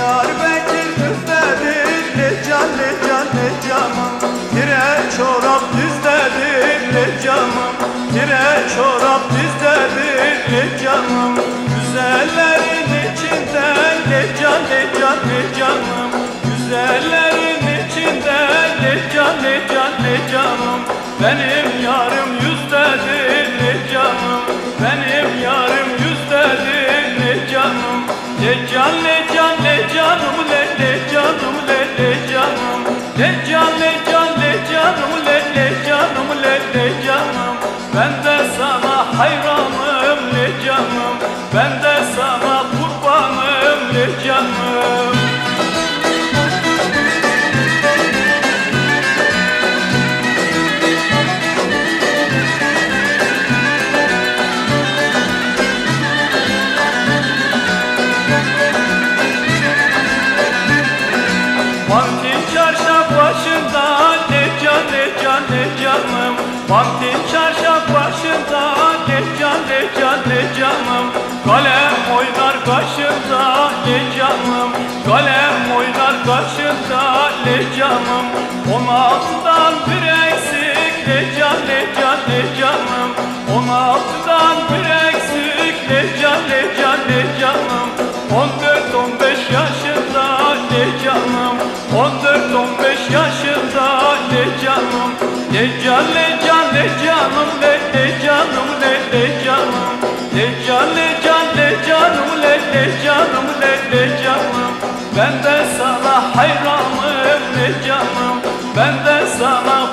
Diyarbakır düzdedir ne can ne can ne canım. Tire çorap düzdedir ne canım. Tire çorap düzdedir ne canım. Güzellerin içinden ne can ne can ne canım. Güzellerin içinden ne can ne can ne canım. Benim yarım yüzdedir ne canım. Benim yarım yüzdedir ne canım. Ne can ne can ne canım ne canım ne canım. Ne can ne can ne canım ne canım ne canım. Ben de sana hayranım ne canım. Ben de sana kurbanım ne canım. Vantin çarşaf başında ne can ne can ne canım. Vantin çarşaf başında ne can ne can ne canım. Kalem oynar kaşında ne canım. Kalem oynar kaşında ne canım. 16'dan bir eksik ne can ne can ne canım. 16'dan bir eksik ne can ne can ne canım. 14-15 yaşında ne canım. 14-15 yaşında ne canım. Ne can ne can ne canım ne canım ne canım. Ne can ne can ne canım ne canım ne canım. Ben de sana hayranım ne canım. Ben de sana